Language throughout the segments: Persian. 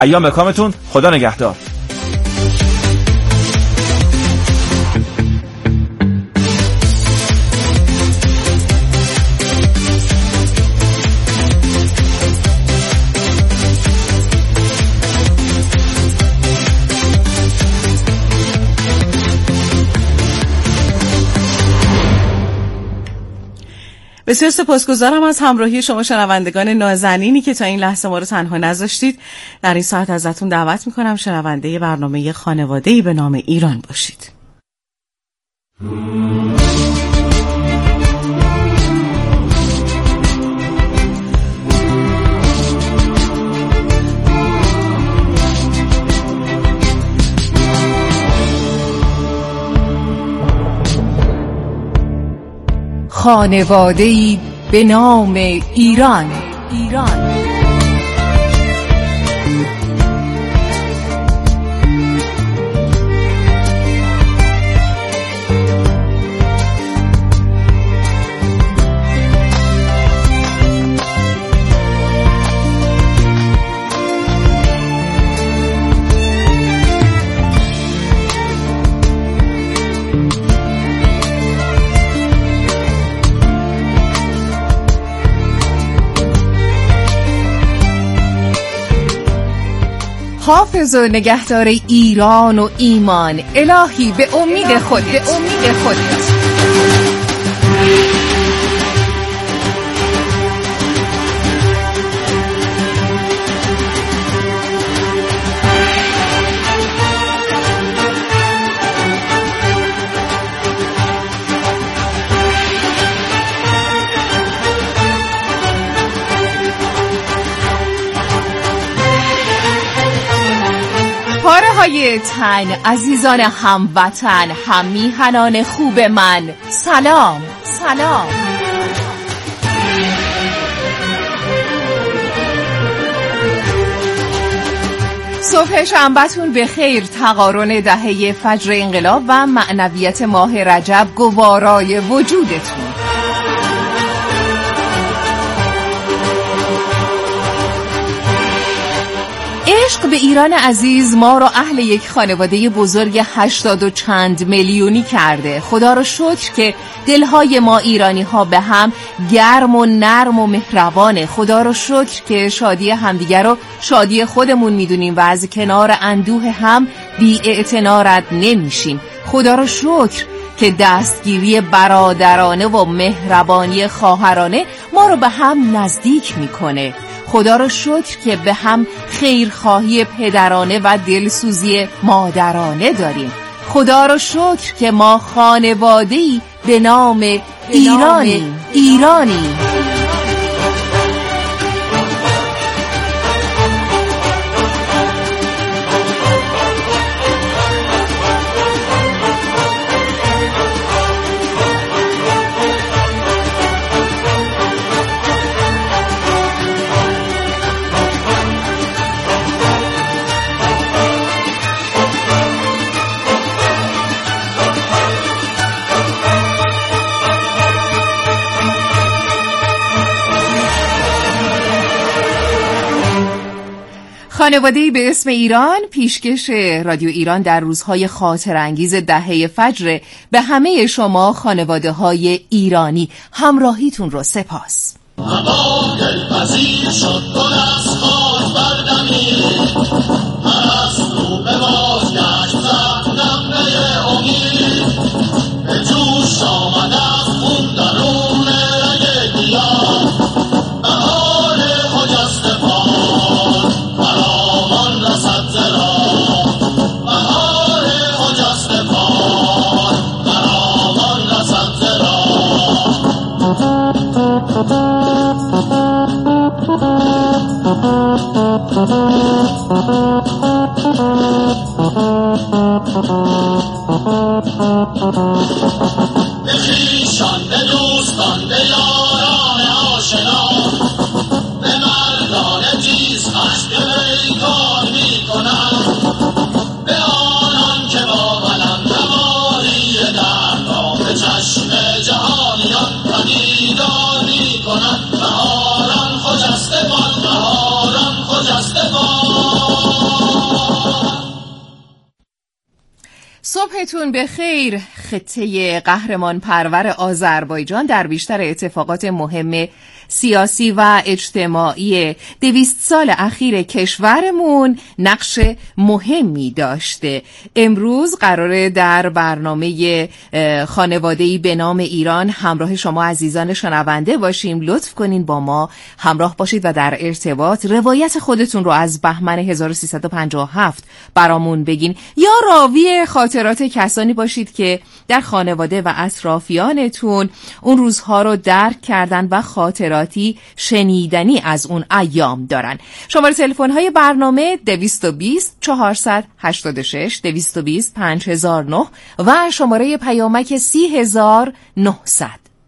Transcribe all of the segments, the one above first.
ایام کامتون. خدا نگهدار. بسیار سپاسگزارم از همراهی شما شنوندگان نازنینی که تا این لحظه ما رو تنها نذاشتید. در این ساعت ازتون دعوت میکنم شنونده برنامه خانواده‌ای به نام ایران باشید. خانواده‌ای به نام ایران. حافظ و نگهدار ایران و ایمان، الهی به امید خودت. پاره‌های تن، عزیزان هموطن، هم میهنان خوب من، سلام. صبح شنبه‌تون به خیر. تقارن دهه فجر انقلاب و معنویت ماه رجب گوارای وجودتون. عشق به ایران عزیز ما را اهل یک خانواده بزرگ 80 و چند میلیونی کرده. خدا را شکر که دلهای ما ایرانی ها به هم گرم و نرم و مهربانه. خدا را شکر که شادی همدیگر رو شادی خودمون میدونیم و از کنار اندوه هم بی‌اعتنا رد نمیشیم. خدا را شکر که دستگیری برادرانه و مهربانی خواهرانه ما رو به هم نزدیک میکنه. خدا رو شکر که به هم خیرخواهی پدرانه و دلسوزی مادرانه داریم. خدا رو شکر که ما خانواده‌ای به نام ایرانی. خانواده‌ای به اسم ایران، پیشکش رادیو ایران در روزهای خاطرانگیز دهه فجر. به همه شما خانواده‌های ایرانی همراهیتون رو سپاس. هوا دلپذیر شد، گل از خاک بردمید، پرستو به بازگشت زد نغمه امید، به جوش آمد از خون درون رگ گیاه، بهار خجسته باد فراوان رسد ز راه، بهار خجسته باد فراوان رسد ز راه. به خویشان، به دوستان، به یاران آشنا، به مردان تیز خشم که پیکار می کنند، به آنان که با قلم نواری دردا به چشم جهانیان پدیدار می کنند. بهاران خجسته باد، بهاران خجسته باد. صبحتون بخیر. خطه قهرمان پرور آذربایجان در بیشتر اتفاقات مهم سیاسی و اجتماعی 200 سال اخیر کشورمون نقش مهمی داشته. امروز قراره در برنامه خانواده‌ای به نام ایران همراه شما عزیزان شنونده باشیم. لطف کنین با ما همراه باشید و در ارتباط روایت خودتون رو از بهمن 1357 برامون بگین، یا راوی خاطرات کسانی باشید که در خانواده و اطرافیانتون اون روزها رو درک کردن و خاطراتی شنیدنی از اون ایام دارن. شماره تلفن های برنامه 220 486 220 5009 و شماره پیامک 30900.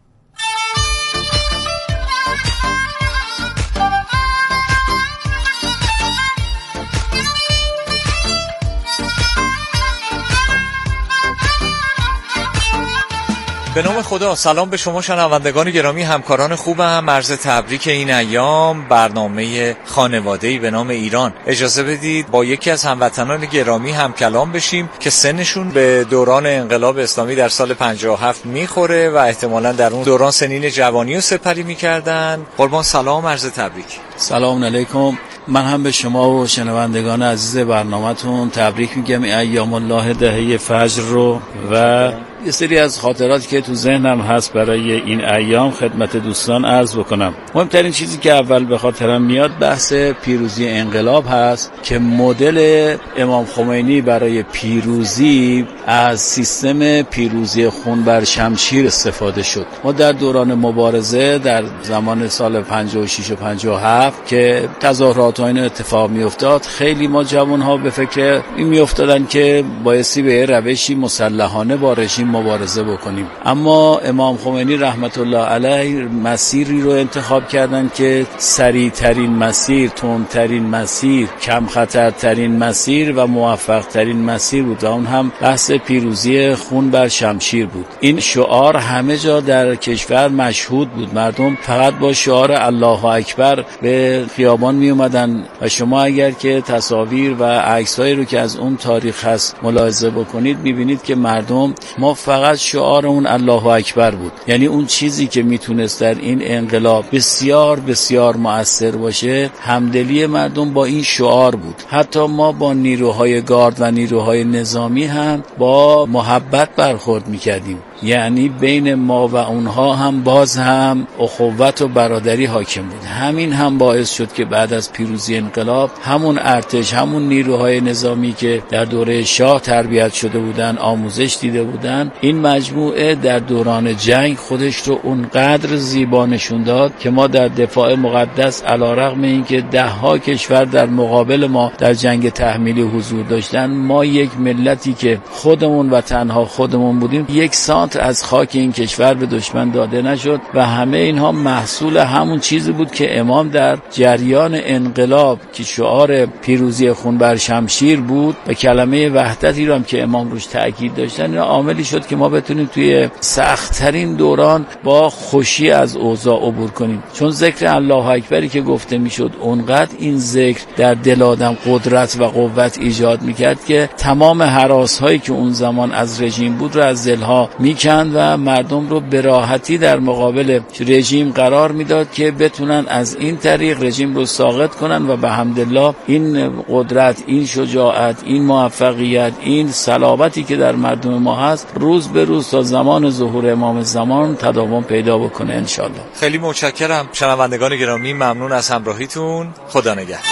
به نام خدا. سلام به شما شنوندگان گرامی، همکاران خوبم. عرض تبریک این ایام برنامه خانواده‌ای به نام ایران. اجازه بدید با یکی از هموطنان گرامی هم کلام بشیم که سنشون به دوران انقلاب اسلامی در سال 57 میخوره و احتمالاً در اون دوران سنین جوانی رو سپری میکردن. قربان سلام، عرض تبریک. سلام علیکم. من هم به شما و شنوندگان عزیز برنامه‌تون تبریک میگم ایام الله دهه فجر رو و یه سری از خاطراتی که تو ذهنم هست برای این ایام خدمت دوستان عرض بکنم. مهمترین چیزی که اول به خاطرم میاد بحث پیروزی انقلاب هست که مدل امام خمینی برای پیروزی از سیستم پیروزی خون بر شمشیر استفاده شد. ما در دوران مبارزه در زمان سال 56 و 57 که تظاهرات و این اتفاق میافتاد، خیلی ما جوان‌ها به فکر این میافتادن که بایستی به روشی مسلحانه با رژیم مبارزه بکنیم. اما امام خمینی رحمت الله علیه مسیری رو انتخاب کردن که سریع ترین مسیر، تندترین مسیر، کم خطرترین مسیر و موفق ترین مسیر بود. اون هم بحث پیروزی خون بر شمشیر بود. این شعار همه جا در کشور مشهود بود. مردم فقط با شعار الله اکبر به خیابان می اومدن و شما اگر که تصاویر و عکسایی رو که از اون تاریخ هست ملاحظه بکنید میبینید که مردم، ما فقط شعار اون الله اکبر بود. یعنی اون چیزی که میتونست در این انقلاب بسیار بسیار مؤثر باشه، همدلی مردم با این شعار بود. حتی ما با نیروهای گارد و نیروهای نظامی هم با محبت برخورد میکردیم. یعنی بین ما و اونها هم باز هم اخوت و برادری حاکم بود. همین هم باعث شد که بعد از پیروزی انقلاب همون ارتش، همون نیروهای نظامی که در دوره شاه تربیت شده بودن، آموزش دیده بودن، این مجموعه در دوران جنگ خودش رو اونقدر زیبا نشون داد که ما در دفاع مقدس علیرغم اینکه ده‌ها کشور در مقابل ما در جنگ تحمیلی حضور داشتن، ما یک ملتی که خودمون و تنها خودمون بودیم، یک سانت از خاک این کشور به دشمن داده نشد و همه اینها محصول همون چیزی بود که امام در جریان انقلاب که شعار پیروزی خون بر شمشیر بود و کلمه وحدتی رو هم که امام روش تاکید داشتن، این عاملی شد که ما بتونیم توی سخت‌ترین دوران با خوشی از اوضاع عبور کنیم. چون ذکر الله اکبری که گفته میشد، اونقدر این ذکر در دل آدم قدرت و قوت ایجاد میکرد که تمام هراس‌هایی که اون زمان از رژیم بود رو از دلها میکند و مردم رو به راحتی در مقابل رژیم قرار میداد که بتونن از این طریق رژیم رو ساقط کنن و به حمدالله این قدرت، این شجاعت، این موفقیت، این صلابتی که در مردم ما هست روز به روز تا زمان ظهور امام زمان تداوم پیدا بکنه انشالله. خیلی متشکرم شنوندگان گرامی، ممنون از همراهیتون. خدا نگهدار.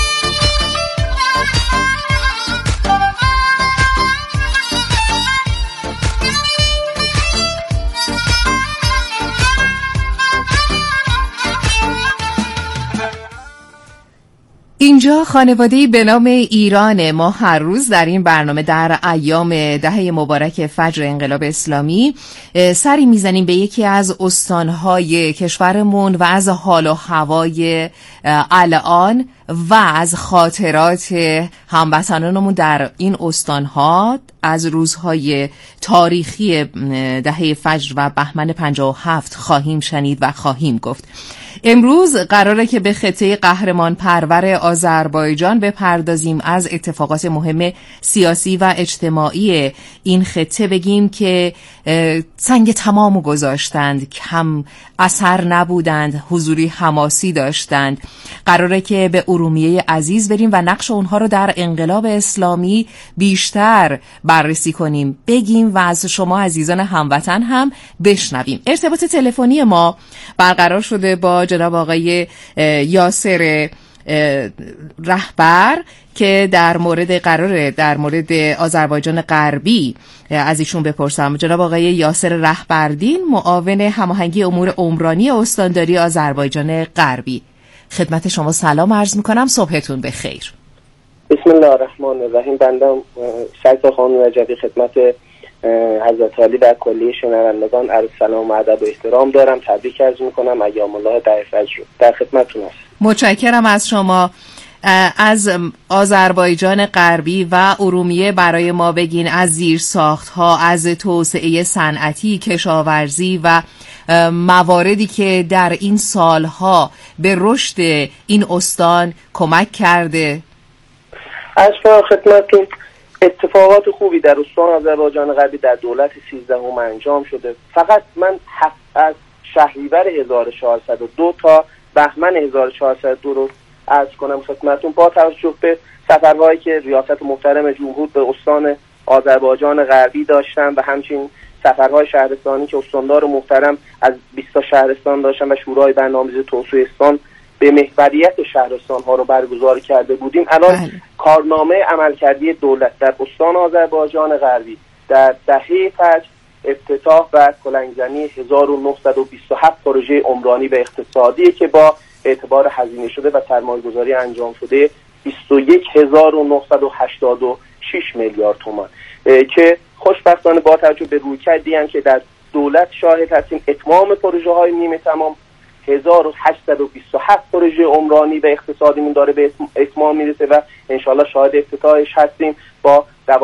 اینجا خانواده‌ای به نام ایران. ما هر روز در این برنامه در ایام دهه مبارک فجر انقلاب اسلامی سری میزنیم به یکی از استانهای کشورمون و از حال و هوای الان و از خاطرات هموطنانمون در این استانها از روزهای تاریخی دهه فجر و بهمن 57 خواهیم شنید و خواهیم گفت. امروز قراره که به خطه قهرمان پرور آذربایجان بپردازیم، از اتفاقات مهم سیاسی و اجتماعی این خطه بگیم که سنگ تمامو گذاشتند، کم اثر نبودند، حضوری حماسی داشتند. قراره که به ارومیه عزیز بریم و نقش اونها رو در انقلاب اسلامی بیشتر بررسی کنیم، بگیم و از شما عزیزان هموطن هم بشنویم. ارتباط تلفنی ما برقرار شده با جناب آقای یاسر رهبر که در مورد آذربایجان غربی از ایشون بپرسم. جناب آقای یاسر رهبردین، معاون هماهنگی امور عمرانی استانداری آذربایجان غربی، خدمت شما سلام عرض میکنم، صبحتون بخیر. بسم الله الرحمن الرحیم. بنده شیخ خانم رجبی خدمت حضرت علی و کلیه شنوندگان عرض سلام و ادب و احترام دارم. تبریک عرض میکنم، ایام الله در فجر در خدمتتون هستم. متشکرم از شما. از آذربایجان غربی و ارومیه برای ما بگین، از زیرساخت‌ها، از توسعه صنعتی، کشاورزی و مواردی که در این سالها به رشد این استان کمک کرده. از شما خدمتتون اتفاقات خوبی در استان آذربایجان غربی در دولت 13 انجام شده. فقط من از شهریور 1402 تا بهمن 1402 رو عرض کنم خدمتتون. با توجه به سفرهایی که ریاست محترم جمهور به استان آذربایجان غربی داشتن و همچنین سفرهای شهرستانی که استاندار محترم از 20 تا شهرستان داشتن و شورای برنامه‌ریزی توسعه استان به محوریت شهرستان ها رو برگزار کرده بودیم، الان کارنامه عملکردی دولت در استان آذربایجان غربی در دهه فجر افتتاح و کلنگزنی 1927 پروژه عمرانی و اقتصادی که با اعتبار هزینه شده و سرمایه‌گذاری انجام شده 21986 میلیارد تومان که خوشبختانه با توجه به رویکردی هم که در دولت شاهد هستیم، اتمام پروژه های نیمه تمام 1827 پروژه عمرانی و اقتصادیمون داره به اتمام میرسه و انشالله شاهد افتتاحش هستیم با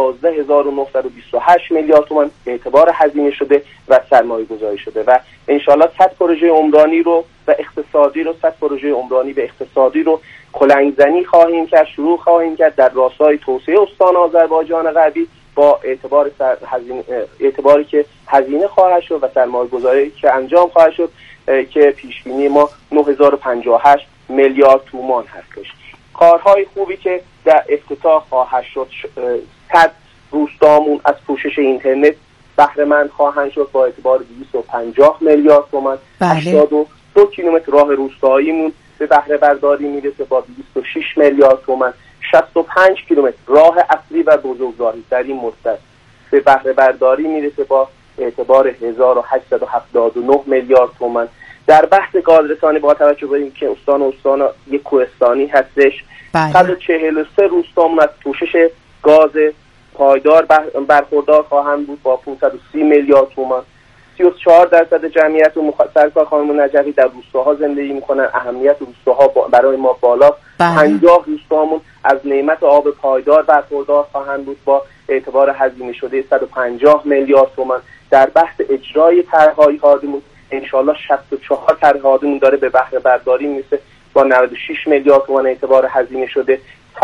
12928 میلیارد تومان اعتبار هزینه شده و سرمایه گذاری شده و انشالله 100 پروژه عمرانی رو و اقتصادی رو 100 پروژه عمرانی و اقتصادی رو کلنگزنی خواهیم کرد، شروع خواهیم کرد در راستای توسعه استان آذربایجان غربی با اعتباری که هزینه خواهد شد و سرمایه گذاری که انجام خواهد شد که پیشبینی ما 9058 میلیارد تومان هستش. کارهای خوبی که در افتتاح خواهد شد، 100 روستامون از پوشش اینترنت بهره مند خواهند شد با اعتبار 250 میلیارد تومان. 82 کیلومتر راه روستاییمون به بهره برداری میرسه با 206 میلیارد تومان. 65 کیلومتر راه اصلی و بزرگراهی در این مدت به بهره برداری میرسه با اعتبار 1879 میلیارد تومان. در بحث گازرسانی با توجه به اینکه استان یک کوهستانی هستش، 143 روستامون از پوشش گاز پایدار برخوردار خواهند بود با 530 میلیارد تومان. 34% جمعیت و سرکار خانم نجفی در روستاها زندگی میکنن. اهمیت روستاها برای ما بالا. 50 روستامون از نعمت آب پایدار برخوردار خواهند بود با اعتبار هزینه شده 150 میلیارد تومان. در بحث اجرای طرح‌های هادمون انشالله 64 طرح هادمون داره به بهره برداری میرسه با 96 میلیارد تومان اعتبار هزینه شده.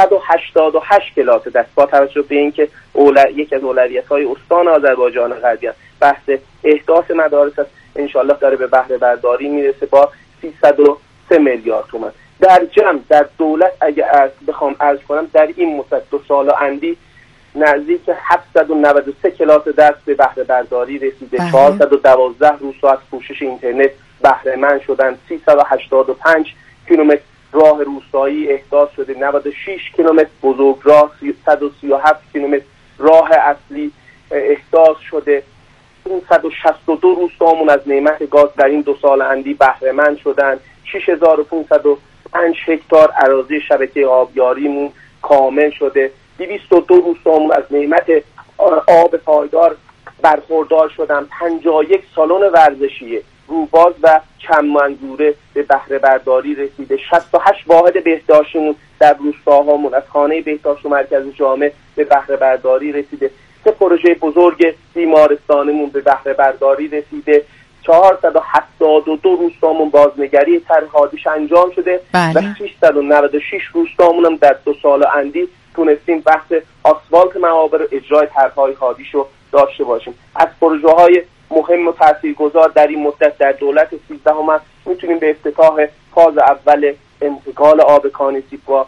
188 کلاس دست با توجه به اینکه یکی از اولویت‌های استان آذربایجان غربی بحث احداث مدارس است، انشالله داره به بهره برداری میرسه با 303 میلیارد تومان. در جمع در دولت اگه بخوام عرض کنم در این مدت 2 سال اندی نزدیک 793 کلاس درس به بهره برداری رسیده. 412 روستا از پوشش اینترنت بهره مند شدن. 385 کیلومتر راه روستایی احداث شده. 96 کیلومتر بزرگراه، 137 کیلومتر راه اصلی احداث شده. 562 روستامون از نعمت گاز در این 2 سال اندی بهره مند شدن. 6505 هکتار اراضی شبکه آبیاریمون کامل شده. 202 روستامون از نعمت آب پایدار برخوردار شدن. 51 سالن ورزشی روباز و چمنگوره به بهره برداری رسیده. 68 واحد بهداشتیمون در روستاهامون از خانه بهداشت و مرکز جامع به بهره برداری رسیده. 3 پروژه بزرگ بیمارستانمون به بهره برداری رسیده. 472 روستامون بازنگری طرح هادیش انجام شده و 696 روستامون هم در 2 سال اندی تونستیم بحث آسفالت معابر و اجرای طرح‌های هادیش رو داشته باشیم. از پروژه‌های مهم و تاثیرگذار در این مدت در دولت 13 هم میتونیم به افتتاح فاز اول انتقال آب کانیسی با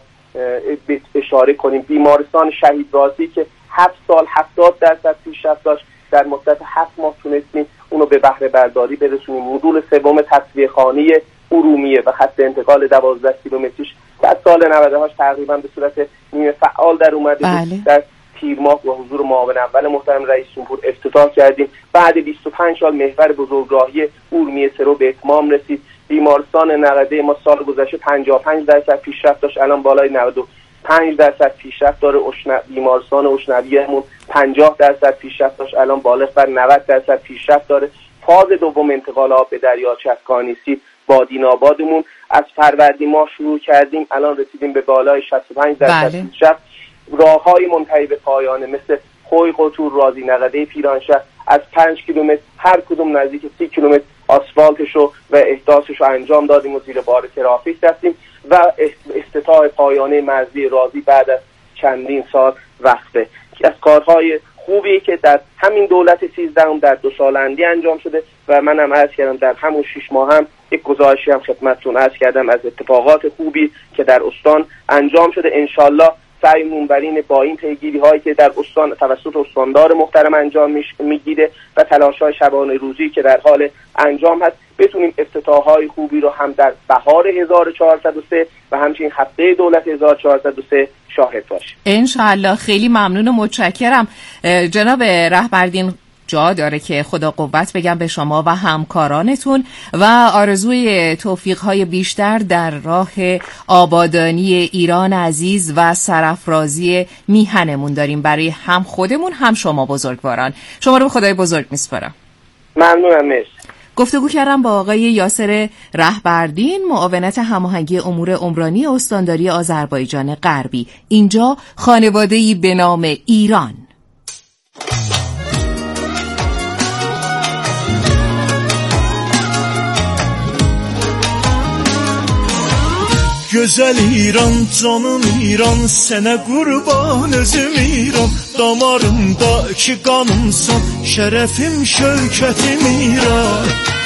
اشاره کنیم. بیمارستان شهید رازی که 7 سال 70% پیشرفت داشت، در مدت 7 ماه تونستیم اونو به بهره برداری برسونیم. مدول سوم تصفیه‌خانه ارومیه و خط انتقال 12 کیلومتریش در سال 98 تقریبا به صورت نیمه فعال در اومده. در تیر ماه با حضور معاون اول محترم رئیس جمهور افتتاح کردیم. بعد 25 سال محور بزرگراهی ارومیه سرو به اتمام رسید. بیمارستان نقده ما سال گذشته 55% پیشرفت داشت، الان بالای 95% پیشرفت داره. بیمارستان اشنویه‌مون 50% پیشرفت داشت، الان بالغ بر 90% پیشرفت داره. فاز دوم انتقال آب به دریاچه از کانیسی بادین‌آبادمون از فروردین ماه شروع کردیم، الان رسیدیم به بالای 65% پیشرفت. راه‌های منتهی به پایانه مثل خوی قطور، رازی نقده پیرانشهر از 5 کیلومتر هر کدوم نزدیک 30 کیلومتر آسفالتشو و احداثشو انجام دادیم و زیر بار ترافیک رفتیم و افتتاح پایانه مرزی رازی بعد از چندین سال وقفه. از کارهای خوبی که در همین دولت 13 هم در 2 سال اندی انجام شده و منم عرض کردم در همون 6 ماه هم یک گزارشی هم خدمتتون عرض کردم از اتفاقات خوبی که در استان انجام شده. انشالله سعیمون بر اینه با این پیگیری هایی که در استان توسط استاندار محترم انجام میگیره و تلاش‌های شبانه روزی که در حال انجام هست بتونیم افتتاح‌های خوبی رو هم در بهار 1403 و همچنین هفته دولت 1403 شاهد باشیم. انشالله. خیلی ممنون و متشکرم جناب رهبردین. جا داره که خدا قوت بگم به شما و همکارانتون و آرزوی توفیق‌های بیشتر در راه آبادانی ایران عزیز و سرافرازی میهنمون داریم برای هم خودمون هم شما بزرگواران. شما رو به خدای بزرگ میسپارم. ممنونم. مرسی. گفتگو کردم با آقای یاسر رهبردین، معاونت هماهنگی امور عمرانی استانداری آذربایجان غربی. اینجا خانواده‌ای به نام ایران. Gözəl İran, canım İran, sənə qurban özüm İran. Damarımdakı qanımsan, şərəfim, şövkətim İran.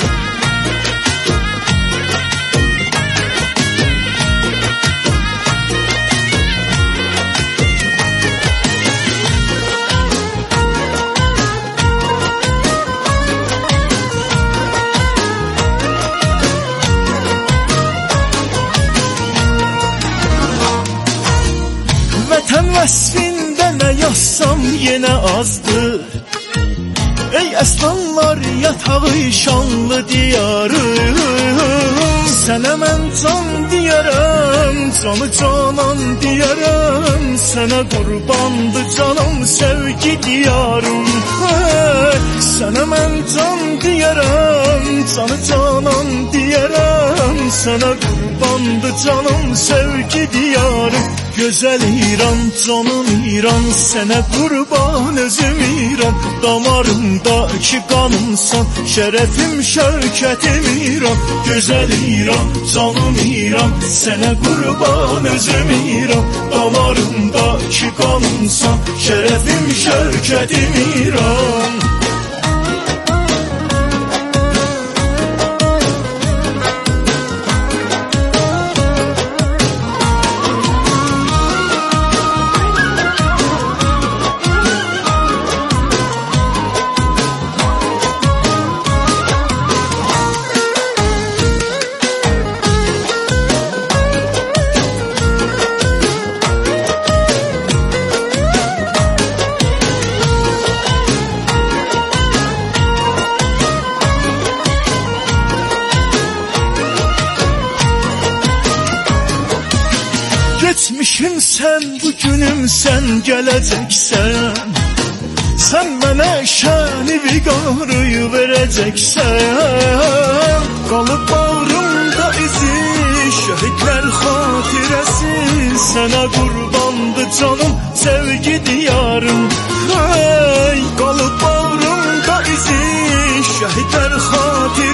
Vəsfində nə yazsam yenə azdır. Ey əslanlar yatağı şanlı diyarım, sənə mən can diyərəm, canı canan diyərəm, sənə qurbandır canım sevgi diyarım. Sənə mən can diyərəm, canı canan diyərəm, sənə qurbandır canım sevgi diyarım. Gözəl İran, canım İran, sənə qurban özüm İran. Damarımdakı qanımsan, şərəfim, şövkətim İran. Gözəl İran, canım İran, sənə qurban özüm İran. Damarımdakı qanımsan, şərəfim, şövkətim İran. Geçmişim sen, bugünüm sen, gələcəksən. Sən mənə şəni viqarı verəcəksən. Qalıb bağrımda izi, şəhidlər xatirəsi. Sənə qurbandır canım, sevgi diyarım. Qalıb bağrımda izi, şəhidlər xatirəsi.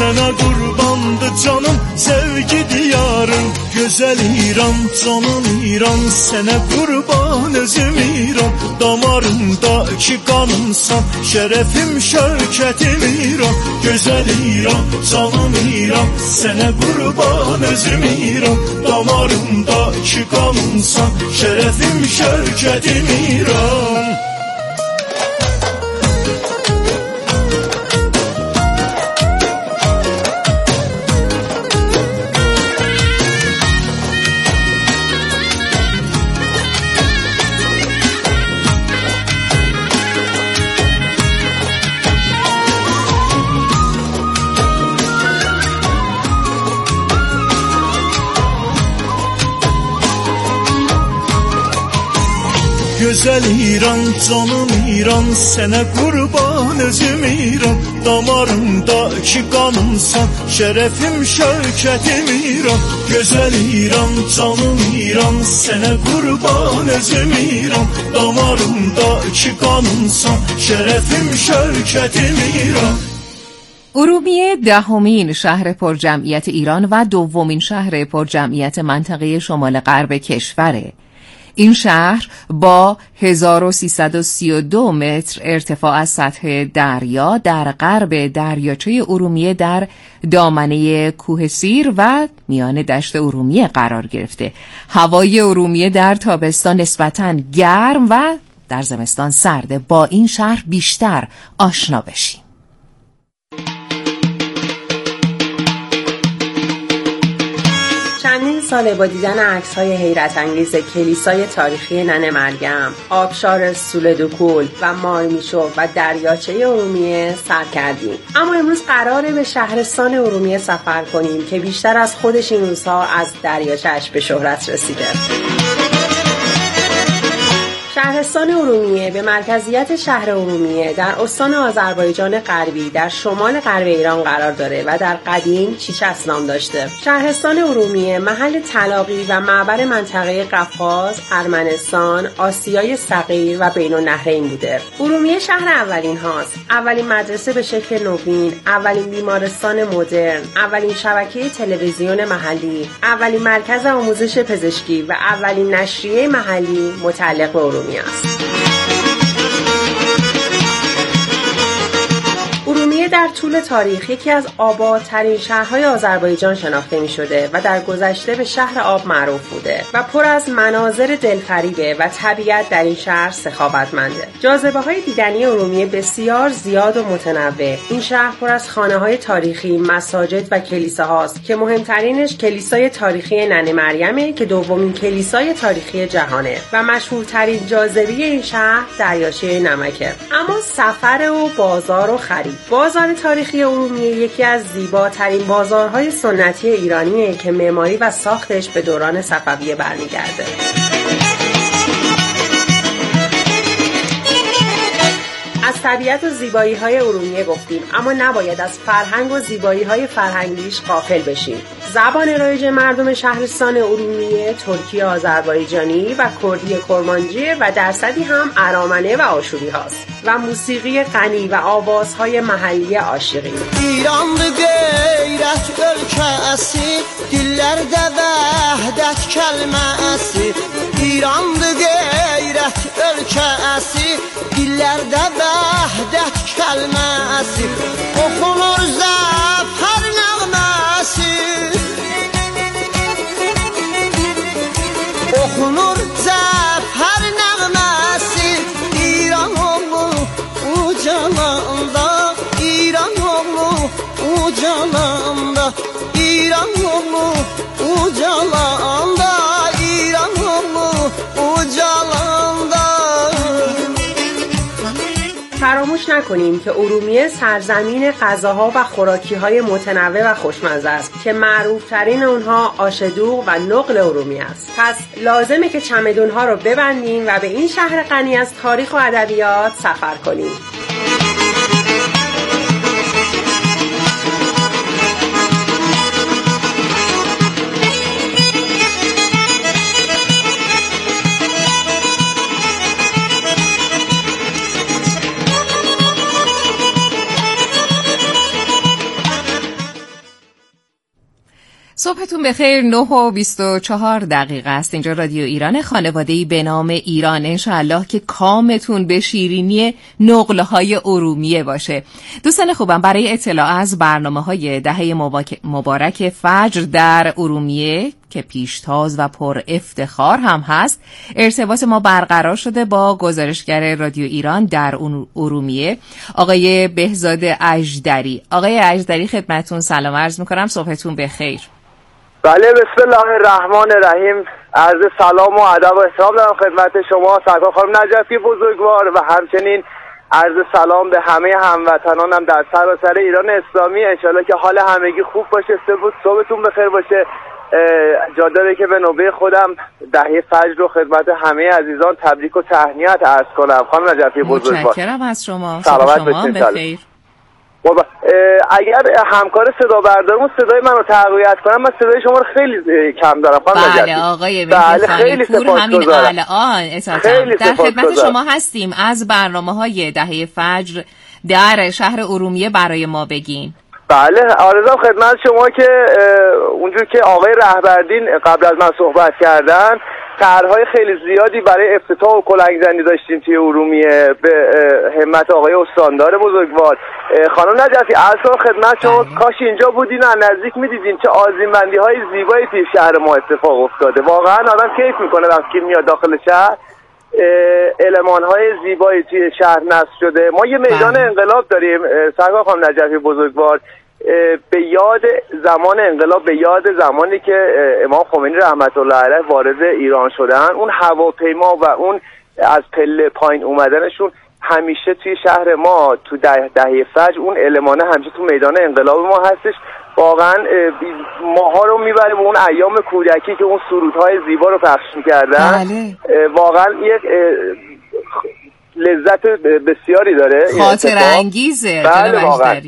Sənə qurbandı canım sevgi diyarın. Gözəl İran, canım İran, sənə qurban özüm İran. Damarımdaki qanımsan, şərəfim, şövkətim İran. Gözəl İran, canım İran, sənə qurban özüm İran. Damarımdaki qanımsan, şərəfim, şövkətim İran. Gözəl İran, canım İran, sənə qurban özüm İran. Damarımdaki qanımsan, şərəfim, şövkətim İran. Gözəl İran, canım İran, sənə qurban özüm İran. Damarımdaki qanımsan, şərəfim, şövkətim İran. ارومیه دهمین شهر پرجمعیت ایران و دومین شهر پرجمعیت منطقه شمال غرب کشوره. این شهر با 1332 متر ارتفاع از سطح دریا در غرب دریاچه ارومیه در دامنه کوه سیر و میان دشت ارومیه قرار گرفته. هوای ارومیه در تابستان نسبتاً گرم و در زمستان سرده. با این شهر بیشتر آشنا بشیم. چندین ساله با دیدن عکس‌های حیرت انگیز کلیسای تاریخی ننه مریم، آبشار سوله‌دوکول و مارمیشو و دریاچه ارومیه سر کردیم. اما امروز قراره به شهرستان ارومیه سفر کنیم که بیشتر از خودش این روزها از دریاچه‌اش به شهرت رسیده. شهرستان ارومیه به مرکزیت شهر ارومیه در استان آذربایجان غربی در شمال غرب ایران قرار داره و در قدیم چیچس نام داشته. شهرستان ارومیه محل تلاقی و معبر منطقه قفقاز، ارمنستان، آسیای صغیر و بین النهرین بوده. ارومیه شهر اولین هاست. اولین مدرسه به شکل نوین، اولین بیمارستان مدرن، اولین شبکه تلویزیون محلی، اولین مرکز آموزش پزشکی و اولین نشریه محلی متعلق به ارومیه است. ارومیه در طول تاریخ یکی از آبادترین شهرهای آذربایجان شناخته می شده و در گذشته به شهر آب معروف بوده و پر از مناظر دلفریبه و طبیعت در این شهر سخاوتمنده. جاذبه های دیدنی ارومیه بسیار زیاد و متنوع. این شهر پر از خانه های تاریخی، مساجد و کلیساهاست که مهمترینش کلیسای تاریخی ننه مریمه که دومین کلیسای تاریخی جهانه و مشهورترین جاذبه این شهر دریاچه نمکه. اما سفر و بازار و خرید. بازار تاریخی ارومیه یکی از زیباترین بازارهای سنتی ایرانیه که معماری و ساختش به دوران صفویه برمیگرده. از طبیعت و زیبایی‌های ارومیه گفتیم، اما نباید از فرهنگ و زیبایی‌های فرهنگیش غافل بشیم. زبان رایج مردم شهرستان ارومیه ترکی آذربایجانی و کردی کرمانجیه و درصدی هم ارامنه و آشوری هاست و موسیقی غنی و آوازهای محلی عاشقی. ایران غیرت ülkəsi, dillərdə vəhdət kəlməsi. İran غیرت ülkəsi, dillərdə vəhdət kəlməsi. Oxunur zəfər nəğməsi. Oxunur zəfər nəğməsi. İran oğlu ucalanda, İran oğlu ucalanda, İran oğlu ucalanda, İran oğlu ucalanda. فراموش نکنیم که ارومیه سرزمین غذاها و خوراکی‌های متنوع و خوشمزه است که معروف‌ترین اونها آش دوغ و نقل ارومیه است. پس لازمه که چمدون‌ها رو ببندیم و به این شهر غنی از تاریخ و ادبیات سفر کنیم. صبحتون بخیر. 9:24 است. اینجا رادیو ایران، خانواده‌ای به نام ایران. انشاءالله که کامتون به شیرینی نقل‌های ارومیه باشه. دوستان خوبم، برای اطلاع از برنامه‌های دهه مبارک فجر در ارومیه که پیشتاز و پر افتخار هم هست، ارتباط ما برقرار شده با گزارشگر رادیو ایران در ارومیه، آقای بهزاد اژدری. آقای اژدری خدمتتون سلام عرض می‌کنم. صبحتون بخیر. بله، بسم الله الرحمن الرحیم. عرض سلام و ادب و احترام دارم خدمت شما سرکار خانم نجفی بزرگوار و همچنین عرض سلام به همه هموطنانم در سراسر ایران اسلامی. انشالله که حال همگی خوب باشه، صبحتون بخیر باشه. جا داره که به نوبه خودم دهه فجر رو خدمت همه عزیزان تبریک و تهنیت عرض کنم. خانم نجفی بزرگوار، متشکرم از شما. سلامت بخیر. اگر همکار صدا بردارمون صدای من رو تقویت کنم، من صدای شما رو خیلی کم دارم خانم نجفی. بله آقای مهدی پور، همین الان در خدمت شما هستیم. از برنامه‌های دهه فجر در شهر ارومیه برای ما بگین. بله، آرزوام خدمت شما که اونجور که آقای رهبردین قبل از من صحبت کردن، طرح‌های خیلی زیادی برای افتتاح و کلنگ‌زنی داشتیم توی ارومیه به همت آقای استاندار بزرگوار. خانم نجفی، اصلا خدمت شما کاش اینجا بودین و نزدیک می‌دیدین چه آذین‌بندی‌های زیبایی توی شهر ما اتفاق افتاده. واقعا آدم کیف می‌کنه وقتی میاد داخل شهر. المان‌های زیبایی توی شهر نصب شده. ما یه میدان انقلاب داریم سرکار خانم نجفی بزرگوار، به یاد زمان انقلاب، به یاد زمانی که امام خمینی رحمت الله علیه وارد ایران شدن. اون هواپیما و اون از پله پایین اومدنشون همیشه توی شهر ما تو دهه فجر اون المانه همیشه تو میدان انقلاب ما هستش. واقعا ماها رو میبره به اون ایام کودکی که اون سرودهای زیبا رو پخش میکردن. واقعا یک لذت بسیاری داره، خاطر انگیزه. بله واقعا.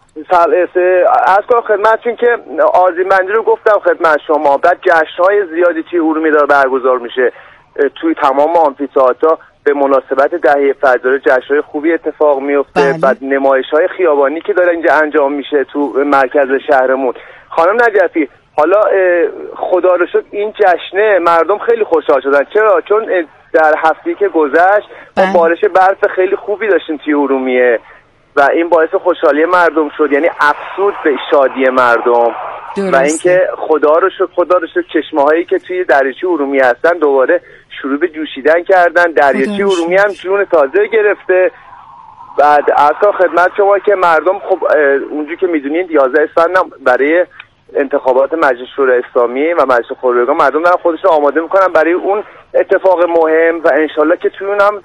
از کنم خدمتتون که آذین‌بندی رو گفتم خدمت شما. بعد جشن‌های زیادی توی ارومیه داره برگزار میشه توی تمام آمفی‌تئاترها به مناسبت دهه فجر. جشن‌های خوبی اتفاق میفته. بعد نمایش‌های خیابانی که داره اینجا انجام میشه تو مرکز شهرمون. خانم نجفی، حالا خدا رو شکر این جشنه مردم خیلی خوشحال شدن. چرا؟ چون در هفته‌ای که گذشت ما بارش برف خیلی خوبی داشتیم توی ارومیه و این باعث خوشحالی مردم شد، یعنی افزود به شادی مردم. و اینکه خدا رو شکر چشمه‌هایی که توی دریاچه ارومیه هستن دوباره شروع به جوشیدن کردن. دریاچه ارومیه هم جون تازه گرفته. بعد اصلا خدمت شما که مردم خب اونجوری که میدونید 11 اسفند برای انتخابات مجلس شورای اسلامی و مجلس خبرگان مردم دارن خودشون آماده میکنن برای اون اتفاق مهم و انشالله که توی اونم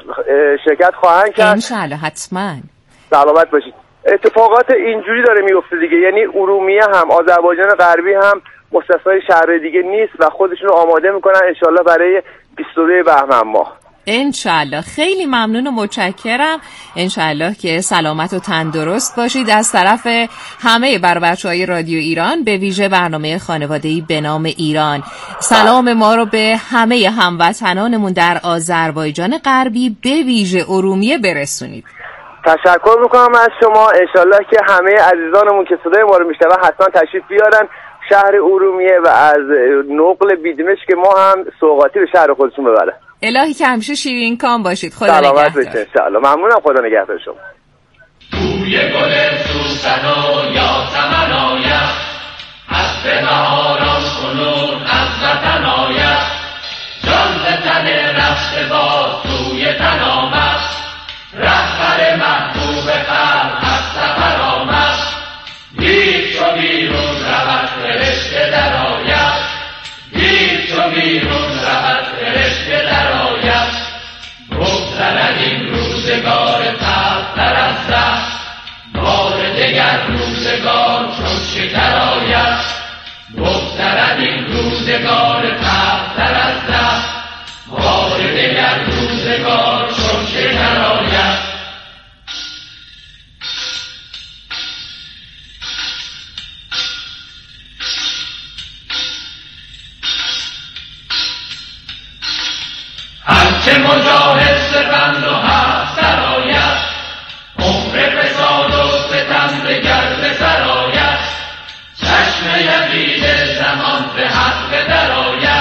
شرکت خواهند کرد. انشالله حتما. سلامت باشید. اتفاقات اینجوری داره میفته دیگه، یعنی ارومیه هم آذربایجان غربی هم مستثنای شهر دیگه نیست و خودشون رو آماده میکنن انشالله برای 22 بهمن ماه. انشالله. خیلی ممنون و متشکرم. انشالله که سلامت و تندرست باشید. از طرف همه بچه‌های رادیو ایران، به ویژه برنامه خانواده‌ای به نام ایران، سلام ما رو به همه هموطنانمون در آذربایجان غربی به ویژه ارومیه برسونید. تشکر میکنم از شما. انشالله که همه عزیزانمون که صدای ما رو میشنون حتما تشریف بیارن شهر ارومیه و از نقل بیدمشق که ما هم سوغاتی به شهر خودشون ببرن. الهی که همیشه شیرین کام باشید. خدا نگهدار. سلامت باشید انشالله. ممنونم. خدا نگهدار شما. توی گل سوسن و یاسمن آید، از بهاران کنون از وطن آید، جان ز تن رفته باز توی تن آمد، رهبر محبوب خلق از سفر آمد، دید چو بیرون رود فرشته در آید، دید چو بیرون رود فرشته در آید، بگذرد این روزگار تلختر از دست، بار دگر روزگار چون شکر آید، بگذرد این روزگار تلختر از دست، بار دگر روزگار چون شکر آید. هرچه مجاهد سپند و هست سرآید، عمر فساد و ستم دگر به سر آید، چشم یقین زمان به حق درآید